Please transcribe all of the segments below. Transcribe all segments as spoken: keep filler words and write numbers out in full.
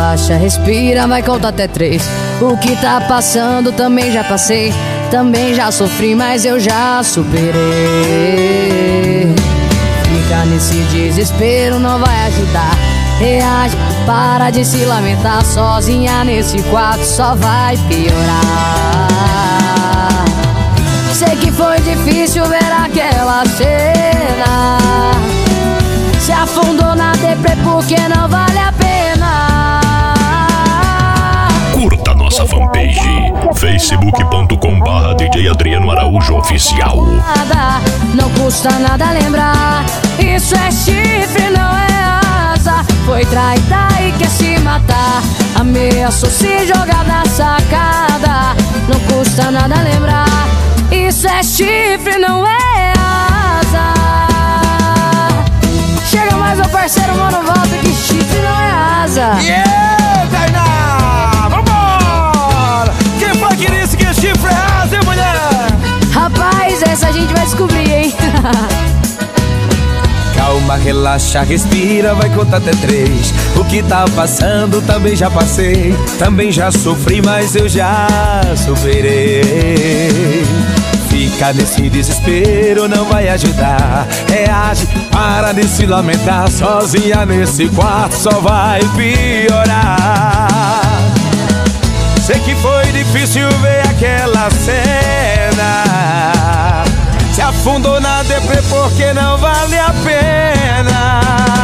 relaxa, respira, vai contar até três. O que tá passando também já passei, também já sofri, mas eu já superei. Fica nesse desespero, não vai ajudar. Reage, para de se lamentar. Sozinha nesse quarto só vai piorar. Sei que foi difícil ver aquela cena. Se afundou na deprê porque não vale a pena. Curta nossa fanpage facebook ponto com barra D J Adriano Araújo Oficial. Não custa nada lembrar. Isso é chifre, não é asa. Foi traída e quer se matar. Ameaçou se jogar na sacada. Não custa nada lembrar. Isso é chifre, não é asa. Chega mais, meu parceiro, mano, volta que chifre não é asa. Yeah, Tainá! Vambora! Quem foi que disse que chifre é asa, hein, mulher? Rapaz, essa a gente vai descobrir, hein? Calma, relaxa, respira, vai contar até três. O que tá passando também já passei, também já sofri, mas eu já superei. Fica nesse desespero, não vai ajudar. Reage, para de se lamentar. Sozinha nesse quarto só vai piorar. Sei que foi difícil ver aquela cena. Se afundou na deprê porque não vale a pena.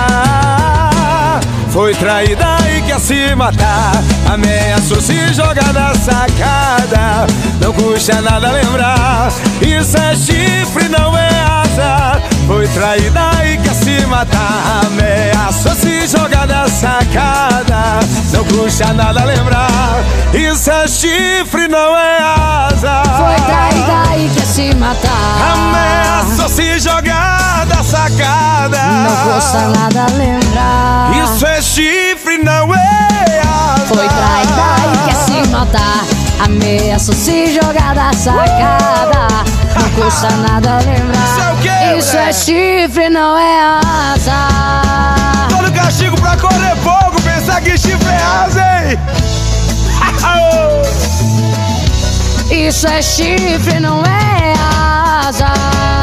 Foi traída e quer se matar. Ameaçou se jogar na sacada. Não custa nada lembrar. Isso é chifre, não é asa. Foi traída e quer se matar. Ameaçou se jogar na sacada. Não custa nada lembrar. Isso é chifre, não é asa. Foi traída e quer se matar. Ameaçou se jogar da sacada. Não custa nada lembrar. Isso é chifre, não é asa. Foi traída e quer se matar. Ameaçou se jogar da sacada. Não custa nada lembrar. Isso é o quê, Isso é chifre, não é asa. Todo castigo pra correr fogo. Pensar que chifre é asa, hein? Isso é chifre, não é asa.